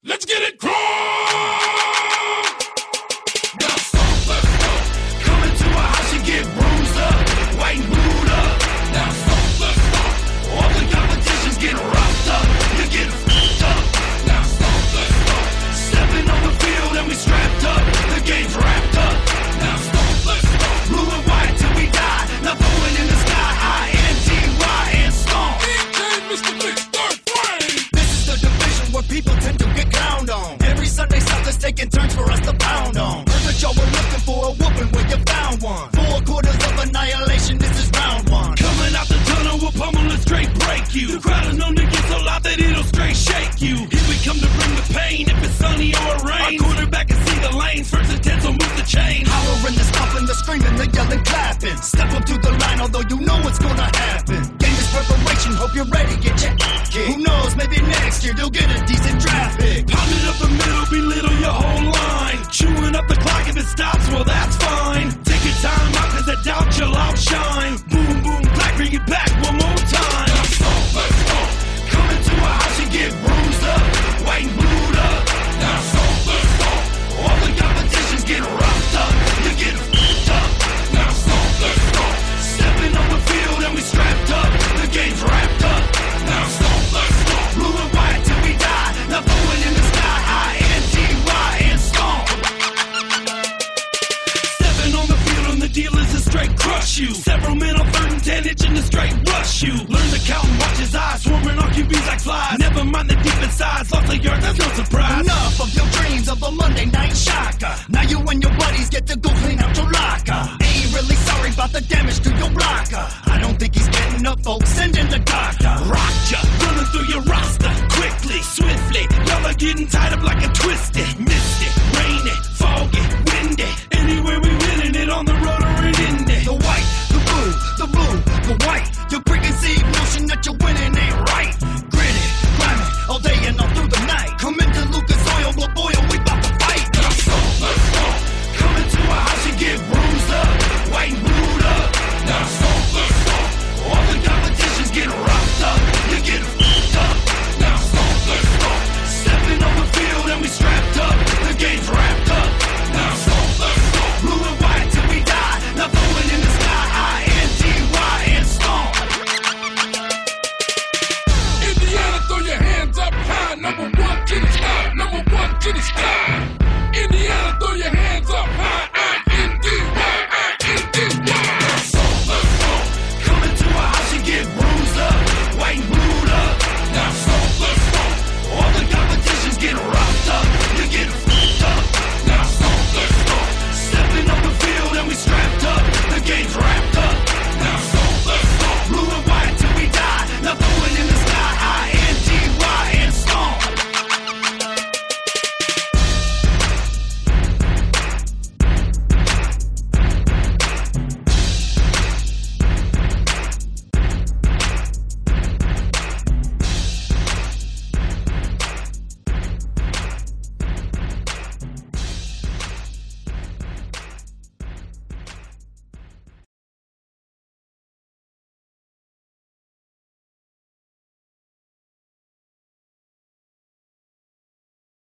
Let's get it crunk! Now stomp, let's go. Come into a house and get bruised up, white and booed up. Now stomp, let's go. All the competition's getting roughed up, you're getting f***ed up. Now stomp, let's go. Stepping on the field and we strapped up, the game's wrapped up. Now stomp, let's go. Blue and white till we die, now throwing in the sky, I-N-T-Y and stomp. DJ Mr. Big Third Frame. This is the division where people tend to get clowned on. Every Sunday, Southers taking turns for us to pound on. Heard that y'all were looking for a whooping where you found one. 4 quarters of annihilation, this is round one. Coming out the tunnel, we'll pummel and straight break you. The crowd is known to get so loud that it'll straight shake you. Here we come to bring the pain, if it's sunny or rain. Our quarterback can see the lanes, first and 10, so move the chain. Hollering, the stomping, the screaming, the yelling, clapping. Step up to the line, although you know what's gonna happen. Game is preparation, hope you're ready, get your kicked. Who knows, maybe next year you'll get a decent draft pick. Pound it up the middle, belittle your whole line. Chewing up the clock, if it stops, well that's fine. Take your time out, cause I doubt you'll outshine. Boom, boom, clack, bring it back one more time. Let's go, let's go. Come into a house and get bruised up, white and blued up. Now so, let's go. All the competition's getting roughed up, you're getting f***ed up. Now so, let's go. Stepping on the field and we strapped up, the game's wrapped up. Now so, let's go. Blue and white till we die, now throwing in the sky, I-N-T-Y and stomp. Stepping on the field and the dealers is straight crush you. Several men on 3rd and 10 itching to straight rush you. Learn to count and watch his eyes, swarming on QBs like flies. Never mind the deep inside, lost a yard, that's no surprise. Enough of your dreams of a Monday night shocker. Now you and your buddies get to go clean out your locker. Ain't really sorry about the damage to your blocker. I don't think he's getting up, folks, send in the doctor. Rock ya, running through your roster, quickly, swiftly. Y'all are getting tied up like a twisted